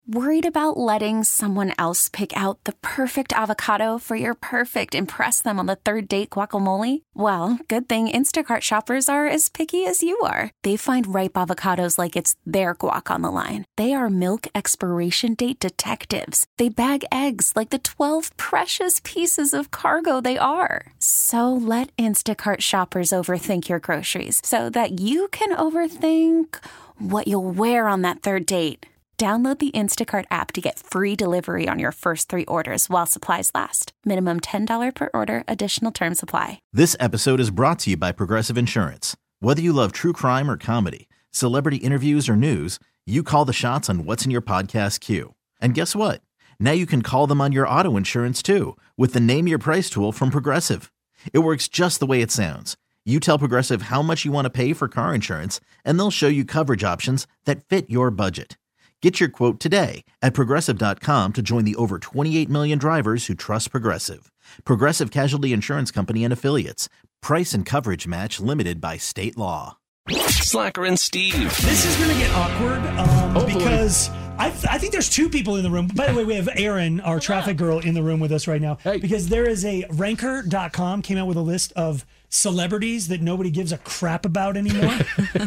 Worried about letting someone else pick out the perfect avocado for your perfect impress them on the third date guacamole? Well, good thing Instacart shoppers are as picky as you are. They find ripe avocados like it's their guac on the line. They are milk expiration date detectives. They bag eggs like the 12 precious pieces of cargo they are. So let Instacart shoppers overthink your groceries so that you can overthink what you'll wear on that third date. Download the Instacart app to get free delivery on your first 3 orders while supplies last. Minimum $10 per order. Additional terms apply. This episode is brought to you by Progressive Insurance. Whether you love true crime or comedy, celebrity interviews or news, you call the shots on what's in your podcast queue. And guess what? Now you can call them on your auto insurance too with the Name Your Price tool from Progressive. It works just the way it sounds. You tell Progressive how much you want to pay for car insurance, and they'll show you coverage options that fit your budget. Get your quote today at Progressive.com to join the over 28 million drivers who trust Progressive. Progressive Casualty Insurance Company and Affiliates. Price and coverage match limited by state law. Slacker and Steve. This is going to get awkward because I think there's 2 people in the room. By the way, we have Erin, our traffic girl, in the room with us right now. Hey. Because there is a Ranker.com came out with a list of celebrities that nobody gives a crap about anymore.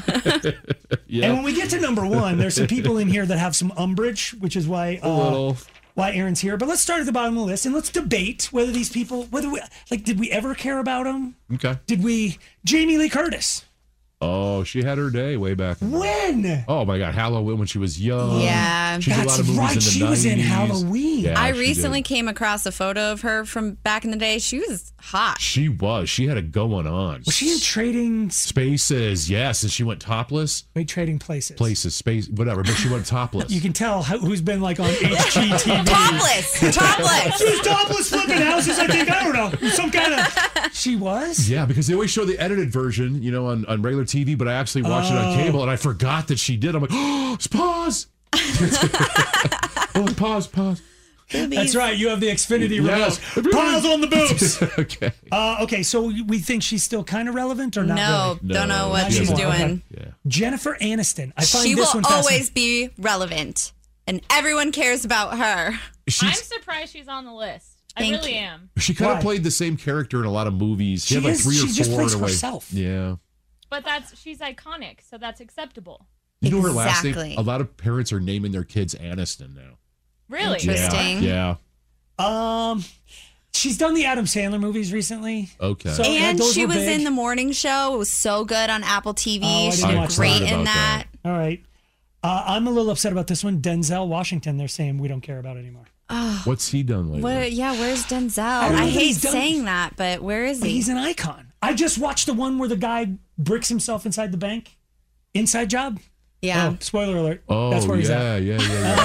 Yeah. And when we get to number 1, there's some people in here that have some umbrage, which is why Erin's here. But let's start at the bottom of the list and let's debate whether these people, did we ever care about them? Okay. Jamie Lee Curtis. Oh, she had her day way back. When? Oh my God, Halloween when she was young. Yeah. She did a lot of movies right. in the 90s. She was in Halloween. Yeah, I she recently did. came across a photo of her from back in the day. She was hot. She was. She had it going on. Was she in Trading Spaces? Yes, and she went topless. Wait, Trading Places. Places, space, whatever. But she went topless. You can tell who's been like on HGTV. Topless. She's topless flipping houses. I think, I don't know, some kind of. She was. Yeah, because they always show the edited version, on regular TV, but I actually watched it on cable, and I forgot that she did. I'm like, oh, pause. Pause. That's right. You have the Xfinity remote. Yeah. Piles on the boobs. Okay. Okay, so we think she's still kind of relevant or not No, really? don't know what Not she's anymore. doing. Okay. Yeah. Jennifer Aniston. I find She this will one always be relevant, and everyone cares about her. I'm surprised she's on the list. I Thank really you. am. She kind Why? of played the same character in a lot of movies. She had like is. 3 or 4 She just plays in a way. herself. Yeah. But she's iconic, so that's acceptable. You know her last Exactly. name? A lot of parents are naming their kids Aniston now. Really? Interesting. Yeah. She's done the Adam Sandler movies recently. Okay. So- And those she were was big. in the morning show. It was so good on Apple TV. I She didn't did watch great that. in About that. All right. I'm a little upset about this one. Denzel Washington, they're saying we don't care about anymore. What's he done lately? Where's Denzel? don't know I that hate he's done- saying that, but where is But he? he's an icon. I just watched the one where the guy bricks himself inside the bank. Inside Job? Yeah. Oh, spoiler alert. Oh, That's where he's at. yeah.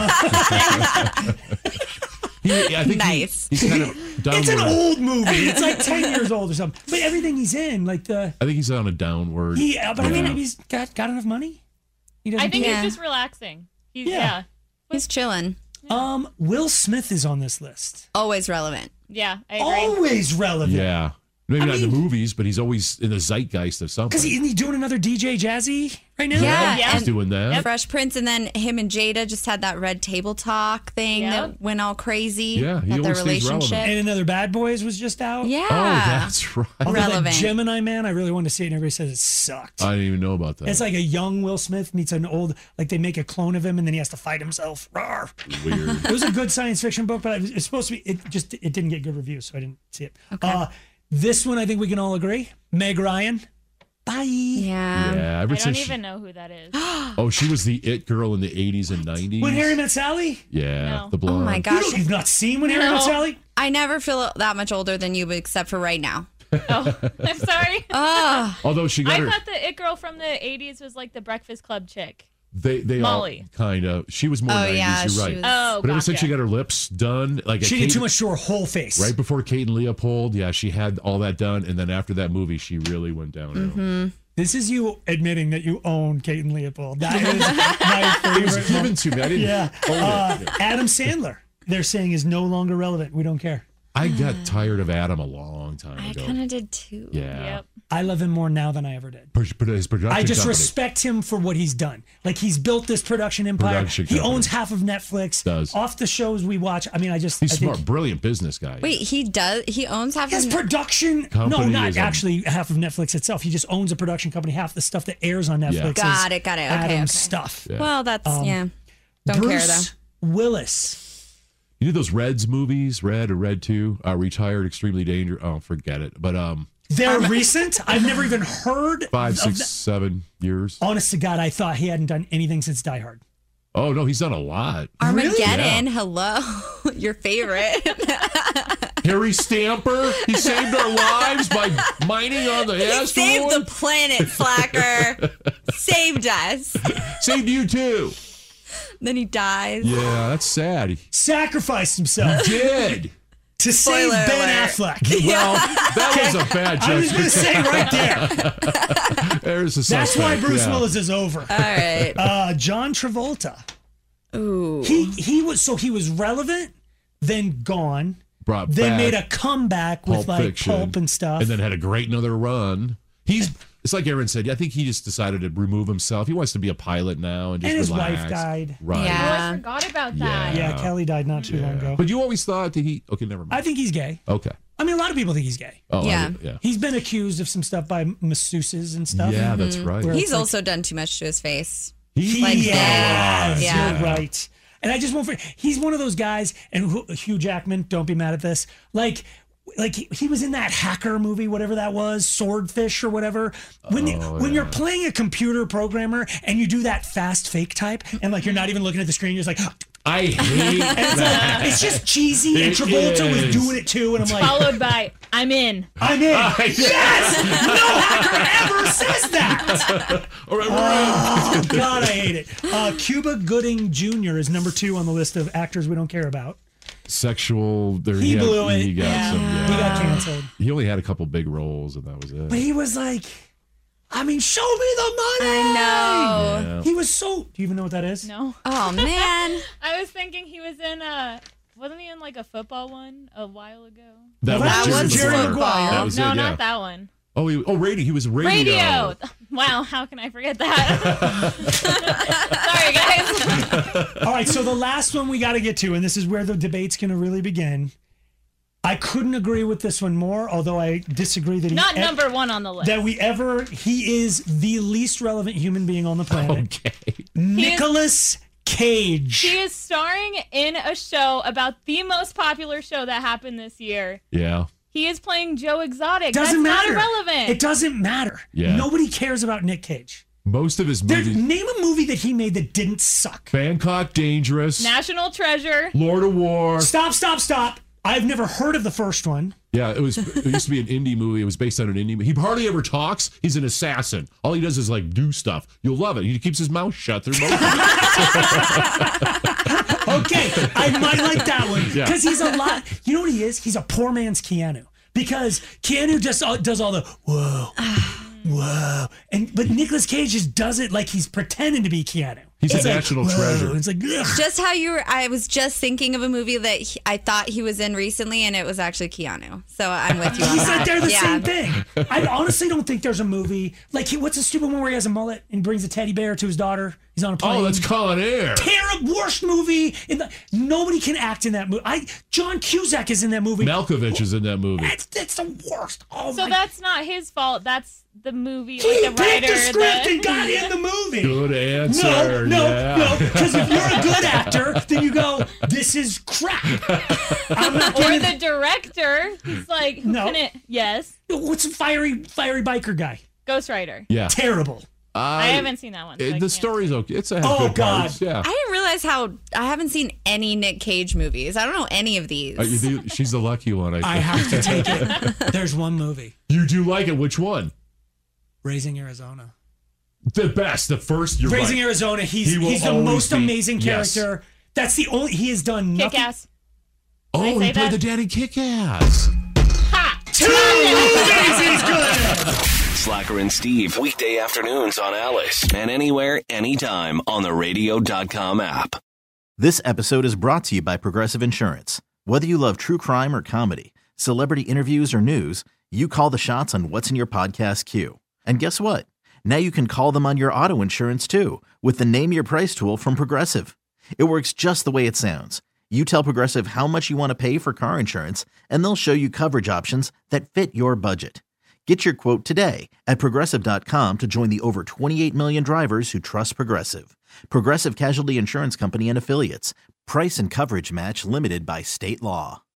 I think Nice. he's kind of downward. It's an old movie. It's like 10 years old or something. But everything he's in, like I think he's on a downward. but I mean, he's got enough money. He doesn't I think Yeah. he's just relaxing. Yeah. He's chilling. Will Smith is on this list. Always relevant. Yeah, I agree. Always relevant. Yeah. Maybe I not in the mean- movies, but he's always in the zeitgeist of something. Because he's doing another DJ Jazzy right now. Yeah. Yeah. He's And doing that. Fresh Prince, and then him and Jada just had that Red Table Talk thing Yep. that went all crazy. Yeah, he about their always stays relevant. relationship. And another Bad Boys was just out. Yeah. Oh, that's right. Although that relevant. Gemini Man, I really wanted to see it, and everybody says it sucked. I didn't even know about that. It's like a young Will Smith meets an old, like they make a clone of him, and then he has to fight himself. Rawr. weird. It was a good science fiction book, but it's supposed to be. It didn't get good reviews, so I didn't see it. Okay. This one, I think we can all agree. Meg Ryan. Bye. Yeah. Yeah, I ever don't since even know who that is. oh, she was the it girl in the 80s and 90s. When Harry Met Sally. Yeah, No. the blonde. Oh my gosh. You've not seen When Harry Met Sally? I never feel that much older than you, except for right now. Oh, I'm sorry. Although she got I her, thought the it girl from the 80s was like the Breakfast Club chick. they Molly. all kind of. She was more Oh, 90s. yeah, You're she right. was- Oh, But ever gotcha. since she got her lips done, like She did too much to her whole face. Right before Kate and Leopold, yeah, she had all that done, and then after that movie, she really went downhill. Mm-hmm. This is you admitting that you own Kate and Leopold. That is my It was favorite. given to me. I didn't. Yeah. own it. Adam Sandler, they're saying, is no longer relevant. We don't care. I got tired of Adam a long time I ago. kind of did too. Yeah. Yep. I love him more now than I ever did. His production I just company. respect him for what he's done. Like, he's built this production empire. Production He company. owns half of Netflix. Does. Off the shows we watch. I mean, He's I smart, think brilliant business guy. Wait, he does? He owns half his of production. No, Company not is actually half of Netflix itself. He just owns a production company. Half the stuff that airs on Netflix. is Got it. Okay, Adam's okay. stuff. Yeah. Well, that's, yeah. Don't care, though. Bruce Willis. You did those Reds movies, Red or Red 2, Retired, Extremely Dangerous. Oh, forget it. But They're recent. I've never even heard 5, of 6, that. 7 years. Honest to God, I thought he hadn't done anything since Die Hard. Oh, no, he's done a lot. Armageddon. Yeah. Hello. Your favorite. Harry Stamper, he saved our lives by mining on the He asteroid. saved the planet, Slacker. Saved us. Saved you too. Then he dies. Yeah, that's sad. He Sacrificed himself did. to save Spoiler Ben alert. Affleck. Well, that was a bad I was judgment. going to say right there. There's a That's suspect. why Bruce yeah. Willis is over. All right. John Travolta. Ooh. He was relevant, then gone, Brought then back made a comeback with Pulp like Fiction, Pulp and stuff. and then had a great another run. It's like Aaron said. I think he just decided to remove himself. He wants to be a pilot now and just And his relax. wife died. Right. Yeah. Oh, I forgot about that. Yeah, Kelly died not too long ago. But you always thought that he. Okay, never mind. I think he's gay. Okay. I mean, a lot of people think he's gay. Oh, Yeah. yeah. He's been accused of some stuff by masseuses and stuff. Yeah, that's right. Where He's it's like- also done too much to his face. He Like Yes, that. Yeah. you're right. And I just won't forget, he's one of those guys, and Hugh Jackman, don't be mad at this. Like he was in that hacker movie, whatever that was, Swordfish or whatever. When you're playing a computer programmer and you do that fast fake type, and like you're not even looking at the screen, you're just like, I hate it's, that. like, it's just cheesy. And It Travolta was is. doing it too, and I'm like, Followed by, I'm in. I'm in. Yes, no hacker ever says that. All right, Oh God, I hate it. Cuba Gooding Jr. is number 2 on the list of actors we don't care about. Sexual. There, He blew it. He got Yeah. some. He got canceled. He only had a couple big roles, and that was it. But he was like, I mean, show me the money. I know. Yeah. He was so. Do you even know what that is? No. Oh, man. I was thinking he was in wasn't he in like a football one a while ago? That That was was Jerry Maguire. Maguire. That was no, it, yeah. not that one. Oh, radio. He was radio. Radio. Wow, how can I forget that? Sorry, guys. All right, so the last one we got to get to, and this is where the debate's going to really begin. I couldn't agree with this one more, although I disagree that Not number 1 on the list. he is the least relevant human being on the planet. Okay. Nicolas Cage. He is starring in a show about the most popular show that happened this year. Yeah. He is playing Joe Exotic. Doesn't That's matter. not irrelevant. It doesn't matter. Yeah. Nobody cares about Nick Cage. Most of his movies. Name a movie that he made that didn't suck. Bangkok Dangerous. National Treasure. Lord of War. Stop. I've never heard of the first one. Yeah, it used to be an indie movie. It was based on an indie movie. He hardly ever talks. He's an assassin. All he does is like do stuff. You'll love it. He keeps his mouth shut through most of it. Okay, I might like that one Yeah. because he's a lot. You know what he is? He's a poor man's Keanu because Keanu just does all the whoa, but Nicolas Cage just does it like he's pretending to be Keanu. He's It's a like, national whoa. treasure. It's like ugh. Just how you were, I was just thinking of a movie that I thought he was in recently, and it was actually Keanu. So I'm with you on He's that. like they're the Yeah. same thing. I honestly don't think there's a movie like what's the stupid one where he has a mullet and brings a teddy bear to his daughter. He's on a plane. Oh, that's Con Air. Terrible, worst movie. Nobody can act in that movie. John Cusack is in that movie. Malkovich is in that movie. It's the worst. Oh So my! that's not his fault. That's the movie, He like the picked writer. the script and got in the movie. Good answer. No. yeah. Because if you're a good actor, then you go, "This is crap." I'm not Or giving. the director. He's like, who No. can it? Yes. What's a fiery biker guy? Ghost Rider. Yeah. Terrible. I haven't seen that one. so I The can't story's say. okay. It's a Oh, good God. parts. Yeah. I didn't realize how I haven't seen any Nick Cage movies. I don't know any of these. She's the lucky one. I think. I have to take it. There's one movie, You do like it. Which one? Raising Arizona. The best. The first. You're Raising right. Arizona. He He's will the always most be- amazing yes. character. That's the only. He has done nothing. Kick-Ass. Oh, I he say played that? the daddy Kick-Ass. Ha! 2 movies. He's good. Slacker and Steve, weekday afternoons on Alice. And anywhere, anytime on the radio.com app. This episode is brought to you by Progressive Insurance. Whether you love true crime or comedy, celebrity interviews or news, you call the shots on what's in your podcast queue. And guess what? Now you can call them on your auto insurance too with the Name Your Price tool from Progressive. It works just the way it sounds. You tell Progressive how much you want to pay for car insurance, and they'll show you coverage options that fit your budget. Get your quote today at Progressive.com to join the over 28 million drivers who trust Progressive. Progressive Casualty Insurance Company and Affiliates. Price and coverage match limited by state law.